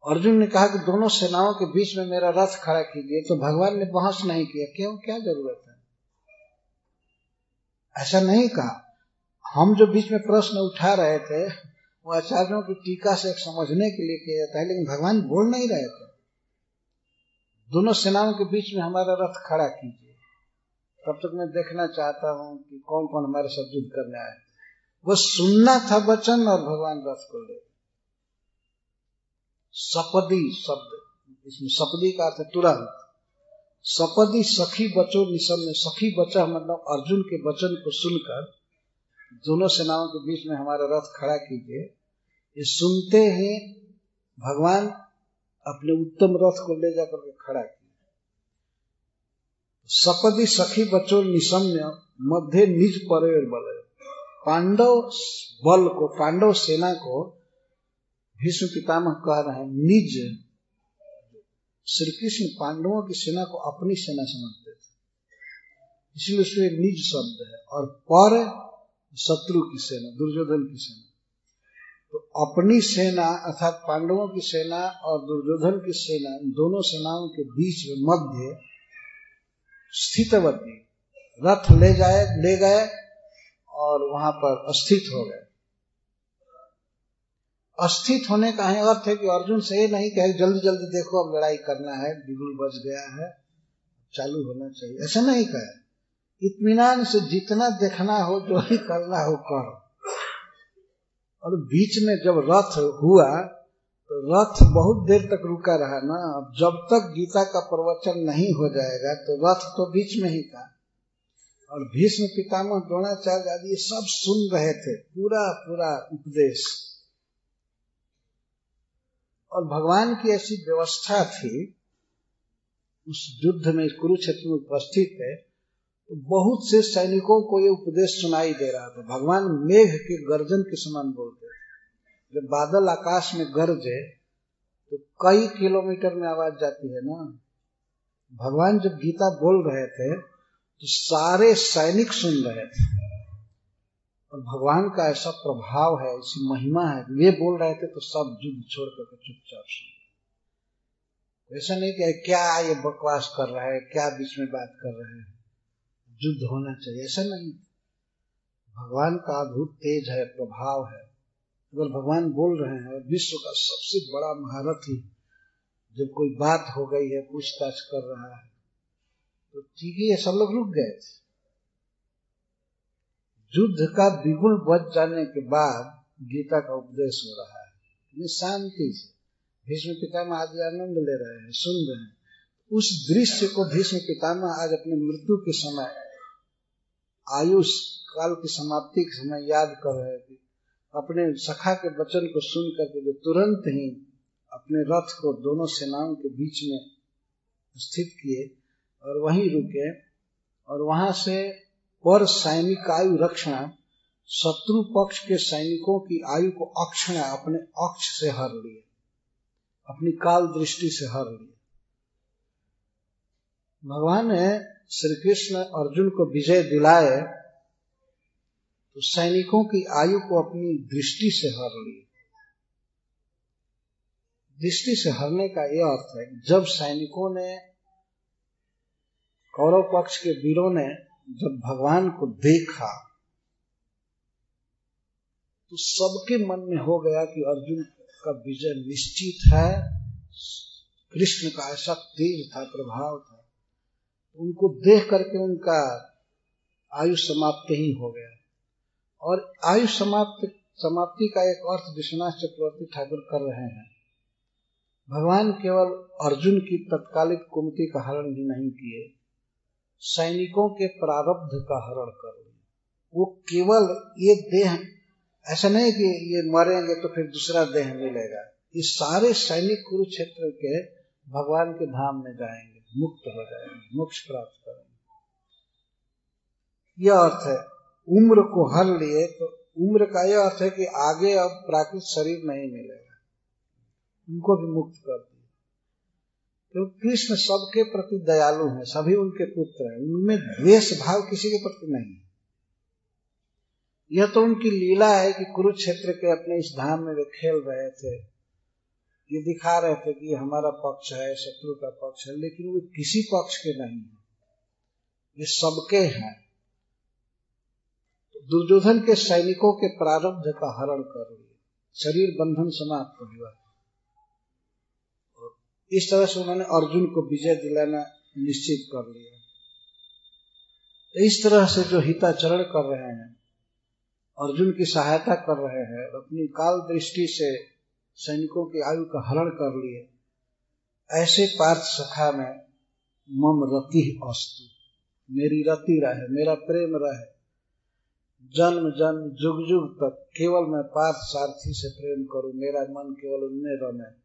अर्जुन ने कहा कि दोनों सेनाओं के बीच में मेरा रथ खड़ा कीजिए, तो भगवान ने बहस नहीं किया। क्यों, क्या जरूरत है? ऐसा नहीं कहा। हम जो बीच में प्रश्न उठा रहे थे वो आचार्यों की टीका से एक समझने के लिए किया जाता है, लेकिन भगवान बोल नहीं रहे थे दोनों सेनाओं के बीच में हमारा रथ खड़ा कीजिए। तब तक मैं देखना चाहता हूं कि कौन कौन हमारे साथ युद्ध करने आए। वो सुनना था वचन और भगवान रथ को ले। सपदी शब्द, इसमें सपदी का अर्थ तुरंत। सपदी सखी बचो निशम्य। सखी बचा मतलब अर्जुन के वचन को सुनकर दोनों सेनाओं के बीच में हमारा रथ खड़ा कीजिए। ये सुनते ही भगवान अपने उत्तम रथ को ले जाकर के खड़ा किया। सपदी सखी बचो निशम्य मध्य निज परेर बल। पांडव बल को, पांडव सेना को भीष्म पितामह कह रहे हैं निज। श्री कृष्ण पांडवों की सेना को अपनी सेना समझते थे, इसलिए उसमें निज शब्द है। और पर शत्रु की सेना, दुर्योधन की सेना। तो अपनी सेना अर्थात पांडवों की सेना और दुर्योधन की सेना, दोनों सेनाओं के बीच में मध्य स्थितवती रथ ले गए और वहां पर स्थित हो गए। अस्थित होने का अर्थ है कि अर्जुन से ये नहीं कहे जल्दी जल्दी देखो अब लड़ाई करना है, बिगुल बज गया है, चालू होना चाहिए, ऐसा नहीं कहे। इत्मीनान से जितना देखना हो, जो ही करना हो करो। और बीच में जब रथ हुआ तो रथ बहुत देर तक रुका रहा ना। अब जब तक गीता का प्रवचन नहीं हो जाएगा तो रथ तो बीच में ही था। और भीष्म पितामह द्रोणाचार्य आदि ये सब सुन रहे थे पूरा पूरा उपदेश। और भगवान की ऐसी व्यवस्था थी उस युद्ध में, कुरुक्षेत्र में उपस्थित है, तो बहुत से सैनिकों को ये उपदेश सुनाई दे रहा था। भगवान मेघ के गर्जन के समान बोलते थे। जब बादल आकाश में गरजे तो कई किलोमीटर में आवाज जाती है ना। भगवान जब गीता बोल रहे थे तो सारे सैनिक सुन रहे थे। और भगवान का ऐसा प्रभाव है, ऐसी महिमा है, वे बोल रहे थे तो सब युद्ध छोड़ करके चुपचाप सुन। ऐसा नहीं कि क्या ये बकवास कर रहा है, क्या बीच में बात कर रहे हैं, युद्ध होना चाहिए, ऐसा नहीं। भगवान का अद्भुत तेज है, प्रभाव है। अगर भगवान बोल रहे हैं, विश्व का सबसे बड़ा महारथी जब कोई बात हो गई है, पूछताछ कर रहा है, तो ठीक है, सब लोग रुक गए थे। युद्ध का बिगुल बज जाने के बाद गीता का उपदेश हो रहा है, शांति से भीष्म पितामह आदि आनंद ले रहे हैं, सुन रहे हैं। उस दृश्य को भीष्म पितामह आज अपने मृत्यु के समय, आयुष काल की समाप्ति के समय याद कर रहे थे। अपने सखा के वचन को सुन करके जो तुरंत ही अपने रथ को दोनों सेनाओं के बीच में स्थित किए और वहीं रुके। और वहां से पर सैनिक आयु रक्षण, शत्रु पक्ष के सैनिकों की आयु को अक्षण अपने अक्ष से हर लिए, अपनी काल दृष्टि से हर लिए। भगवान ने श्री कृष्ण अर्जुन को विजय दिलाए तो सैनिकों की आयु को अपनी दृष्टि से हर लिए। दृष्टि से हरने का यह अर्थ है, जब सैनिकों ने, कौरव पक्ष के वीरों ने जब भगवान को देखा तो सबके मन में हो गया कि अर्जुन का विजय निश्चित है। कृष्ण का ऐसा तेज था, प्रभाव था, उनको देख करके उनका आयु समाप्त ही हो गया। और आयु समाप्ति का एक अर्थ विश्वनाथ चक्रवर्ती ठाकुर कर रहे हैं। भगवान केवल अर्जुन की तत्कालिक कुमति का हरण ही नहीं किए, सैनिकों के प्रारब्ध का हरण कर लिया। वो केवल ये देह, ऐसा नहीं कि ये मरेंगे तो फिर दूसरा देह मिलेगा। ये सारे सैनिक कुरुक्षेत्र के भगवान के धाम में जाएंगे, मुक्त हो जाएंगे, मोक्ष प्राप्त करेंगे। यह अर्थ है। उम्र को हर लिए, तो उम्र का यह अर्थ है कि आगे अब प्राकृत शरीर नहीं मिलेगा, उनको भी मुक्त कर दिया। क्योंकि कृष्ण सबके प्रति दयालु हैं, सभी उनके पुत्र हैं, उनमें द्वेष भाव किसी के प्रति नहीं है। यह तो उनकी लीला है कि कुरुक्षेत्र के अपने इस धाम में वे खेल रहे थे, ये दिखा रहे थे कि हमारा पक्ष है, शत्रु का पक्ष है, लेकिन वो किसी पक्ष के नहीं है, ये सबके हैं। दुर्योधन के सैनिकों के प्रारब्ध का हरण कर लिया, शरीर बंधन समाप्त हुआ। इस तरह से उन्होंने अर्जुन को विजय दिलाना निश्चित कर लिया। इस तरह से जो हिताचरण कर रहे हैं, अर्जुन की सहायता कर रहे हैं, अपनी काल दृष्टि से सैनिकों की आयु का हरण कर लिए, ऐसे पार्थ सखा में मम रति अस्तु, मेरी रति रहे, मेरा प्रेम रहे, जन्म जन्म जुग जुग तक केवल मैं पार्थ सारथी से प्रेम करूं, मेरा मन केवल उनमें रमे।